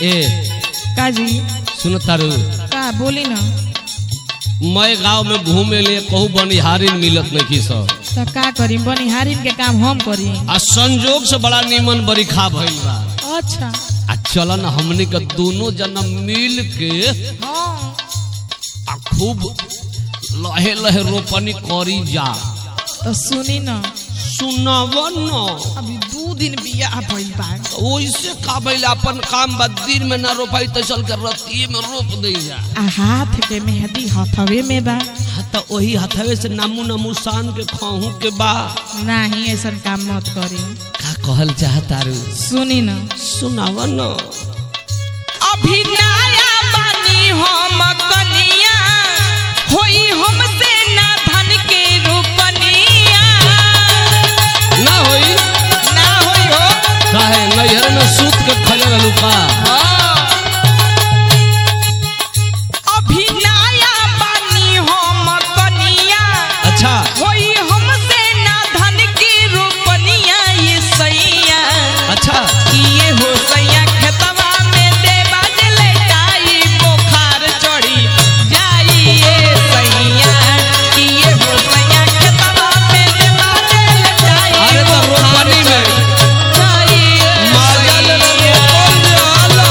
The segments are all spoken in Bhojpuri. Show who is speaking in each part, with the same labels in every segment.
Speaker 1: ए
Speaker 2: काजी
Speaker 1: सुन तारू
Speaker 2: का बोली ना
Speaker 1: मैं गांव में घूमे ले कहू बनिहारिन मिलत नहीं सब
Speaker 2: तो का करी बनिहारिन के काम हम करी।
Speaker 1: आ संजोग से बड़ा नीमन बरिखा भइल बा।
Speaker 2: अच्छा
Speaker 1: आ चलन हमनी के दोनों जना मिल के
Speaker 2: हाँ
Speaker 1: आ खूब लहे लहे रोपनी करी जा।
Speaker 2: तो सुनी ना
Speaker 1: सुनाव न
Speaker 2: अभी 2 दिन बियाह भइल बा
Speaker 1: ओइसे का भइल अपन काम बा दिन में ना रोपाई तो चल के रतिये में रोप दे जा।
Speaker 2: आ हाथ के मेहंदी हथवे में बा
Speaker 1: तो वही हथवे से नामू नामू सान के खाहू के बा।
Speaker 2: नहीं ऐसा काम मत करी।
Speaker 1: का कहल चाहता रू
Speaker 2: सुनी ना
Speaker 1: सुनाव न
Speaker 2: अभी नया बानी हम कनिया होई हमसे ना धन के रोपनिया
Speaker 1: ना होई
Speaker 2: हो
Speaker 1: काहे नैहर में सूत के खले रहलू का।
Speaker 2: अभी नया बानी हम कनिया
Speaker 1: अच्छा
Speaker 2: होई हमसे ना धन के रोपनिया ये सैया।
Speaker 1: अच्छा
Speaker 2: ये हो सैया खेतवा में देवा जले जाई बुखार चढ़ी जाई ये सैया। ये हो सैया खेतवा में देवा जले जाई
Speaker 1: अरे तो रोपनी में
Speaker 2: जाई
Speaker 1: माजा ले रोपल जाला।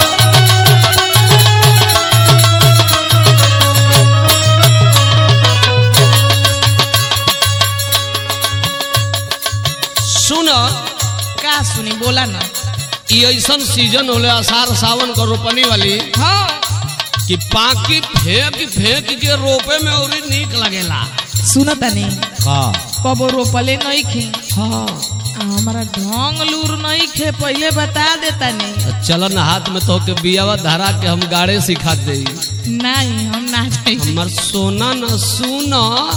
Speaker 1: सुन
Speaker 2: का सुनी बोला ना।
Speaker 1: ये ऐसन सीजन होले आषाढ़ सावन का रोपनी वाली
Speaker 2: हाँ
Speaker 1: कि पाकी फेंक फेंक के रोपे में और नीक लगेला।
Speaker 2: सुनता नहीं
Speaker 1: का
Speaker 2: कबो रोपले नहीं खे
Speaker 1: हाँ
Speaker 2: हमारा ढोंग लूर नहीं खे पहले बता देता नहीं।
Speaker 1: चलन हाथ में तो के बियावा धरा के हम गाड़े सिखा दे।
Speaker 2: नहीं हम ना जाए
Speaker 1: हमर सोना न सुन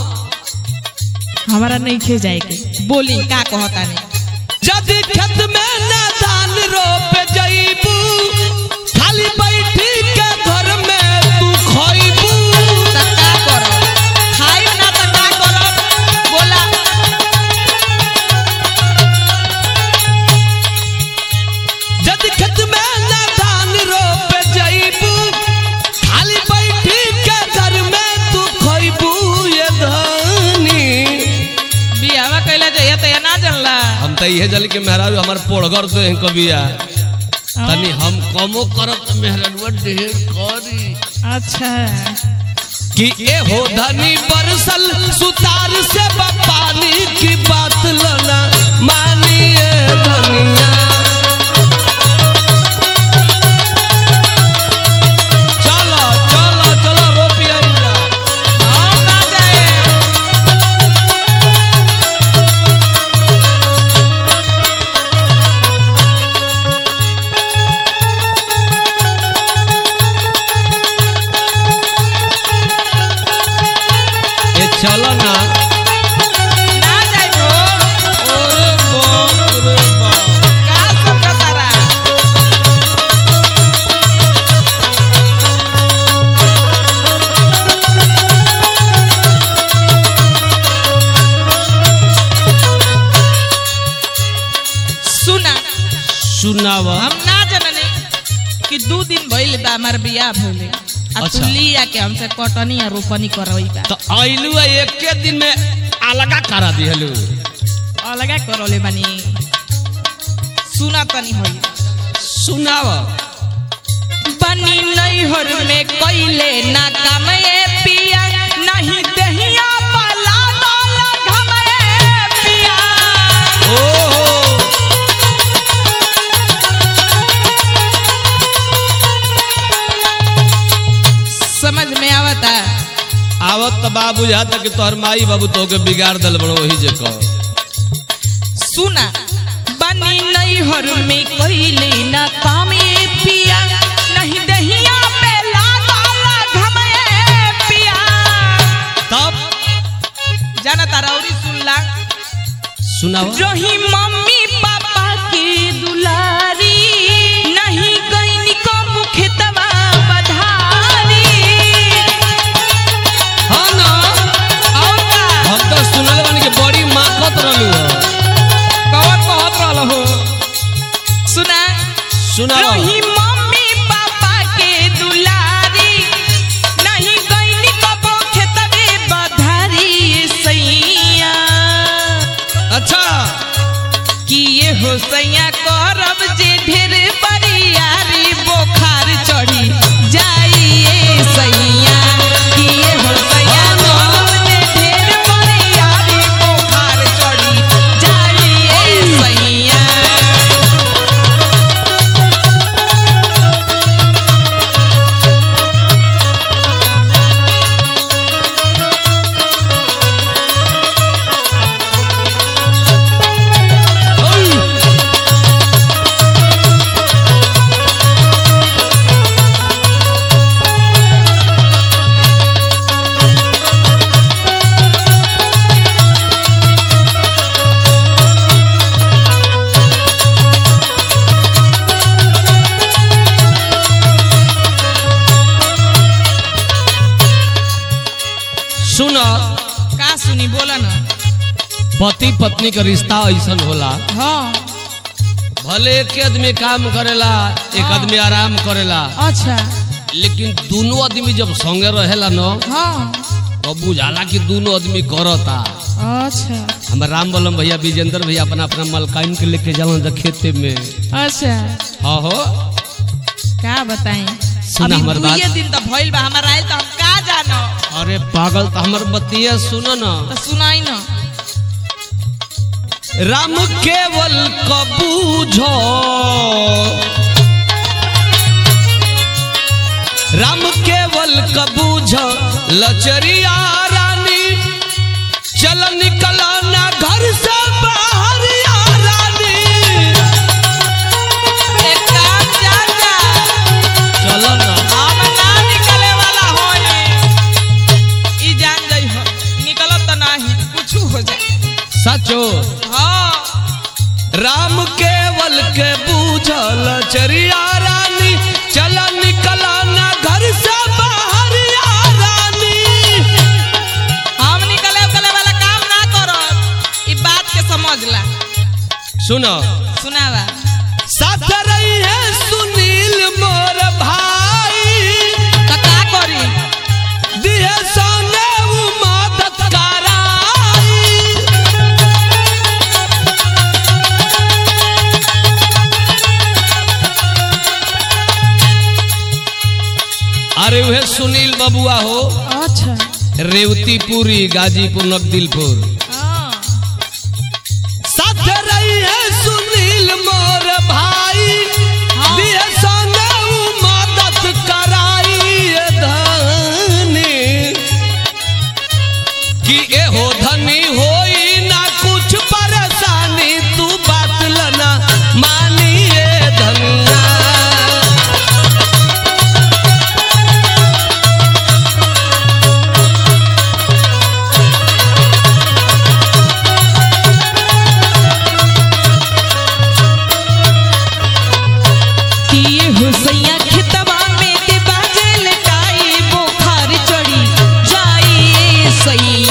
Speaker 2: हमारा नहीं खे जाए के बोली का कहता नहीं।
Speaker 1: जदि खेत में न धान रोप जईबू खाली बैठी के घर में तू खइबू।
Speaker 2: त का करब खाई ना त का करब बोला।
Speaker 1: जदि खेत में न धान रोप जईबू खाली बैठी के घर में तू खइबू ये धानी।
Speaker 2: बियावा कैला जाइए तो ना जानला
Speaker 1: हम तो ये जल के मेहरारू हमार पोड़गर दे कबिया तनी हम कमो करत मेहरारू ढेर करी।
Speaker 2: अच्छा
Speaker 1: कि ए हो धनी बरसल सुतार से पानी की बात लना मानिए धनिया। चलो चलो चलो रोपिया
Speaker 2: हम ना जाए।
Speaker 1: ए चलो ना
Speaker 2: ना जाए हो
Speaker 1: ओरे बाप रे बाप।
Speaker 2: का सब तारा सुना
Speaker 1: सुनावा
Speaker 2: हम ना जानने कि 2 दिन भइल बा हमार बियाह भइले आ
Speaker 1: अच्छा।
Speaker 2: तू लिया के हमसे कटनी आ रोपनी करई बा
Speaker 1: तो आइलू एक के दिन में अलगा करा दिहलू।
Speaker 2: अलगा करले बानी। सुना तनी होई
Speaker 1: सुनावा
Speaker 2: बनी नैहर में कइले ना काम ए पिया नहीं दहिया पाला वाला घम ए पिया।
Speaker 1: ओहो
Speaker 2: समझ में आवता
Speaker 1: आवत तो बा बुझाता कि तोहर माई बाबू तो के बिगाड़ दल बड़ो वही जे कह।
Speaker 2: सुना बनी नैहर में कइले ना काम ए पिया नहीं दहिया पे लाला घम ए पिया।
Speaker 1: तब
Speaker 2: जाना ताराउरी सुनला
Speaker 1: सुनावा
Speaker 2: रही मम्मी पापा की दुलारी नहीं गईनी को मुखतवा बधारी।
Speaker 1: हाँ ना
Speaker 2: और का
Speaker 1: हम तो सुनल बानी कि बड़ी माखत रहलू हो।
Speaker 2: कौन कहत रहल हो सुना
Speaker 1: सुनावा
Speaker 2: रही मम्मी हो सैया करब जे ढेर बरियारी बोखार चढ़ी जाइए सैया किए हो सैया करब जे ढेर बरियारी बोखार चढ़ी जाइए सैया।
Speaker 1: सुन
Speaker 2: का सुनी बोला ना।
Speaker 1: पति पत्नी का रिश्ता ऐसा होला,
Speaker 2: हाँ
Speaker 1: भले एक आदमी काम करेला एक आदमी आराम करेला,
Speaker 2: अच्छा
Speaker 1: लेकिन दोनों आदमी जब संगे रहेला न
Speaker 2: हाँ
Speaker 1: तो बुझाला कि दोनों आदमी करता।
Speaker 2: अच्छा
Speaker 1: हम राम बलम भैया विजेंद्र भैया अपना अपना मलकाइन के लेके जालन खेते में।
Speaker 2: अच्छा
Speaker 1: हाँ हो
Speaker 2: का बताएं
Speaker 1: सुना हमर बात।
Speaker 2: ये दिन तो भइल बा हमारा आइल तो हम का जानो।
Speaker 1: अरे पागल तो हमर बतिया सुनो न।
Speaker 2: तो सुनाई ना।
Speaker 1: राम केवल कबूझो, राम केवल कबूझो लचरिया रानी, चल निकला ना घर से बाहर या रानी।
Speaker 2: एक काम चाचा
Speaker 1: चलो ना
Speaker 2: हम ना निकले वाला होए, ई जान जाई हो निकलब तो नहीं कुछ हो जाए।
Speaker 1: सचो
Speaker 2: हाँ
Speaker 1: राम केवल के बूझल चरिया रानी, चल निकला ना घर से बाहर या रानी।
Speaker 2: हम निकले वाला काम ना करब, ई बात के समझ ला।
Speaker 1: सुनो
Speaker 2: सुनावा।
Speaker 1: साथ रही है सुनील मोर भाई,
Speaker 2: तो का करी
Speaker 1: दिए सोने उ मदद कराई। अरे वह सुनील बबुआ हो,
Speaker 2: अच्छा
Speaker 1: रेवतीपुरी गाजीपुर नकदिलपुर।
Speaker 2: हाँ
Speaker 1: साथ रही है सुनील मोर भाई,
Speaker 2: हाँ।
Speaker 1: दिए सोने उ मदद कराई धनी, कि एहो धनी होई ना कुछ परेशानी, तू बात लना मानिए धनिया।
Speaker 2: किए हो सैया खेतवा में के बाजे लटाई बोखार चढ़ी जाइए सैया।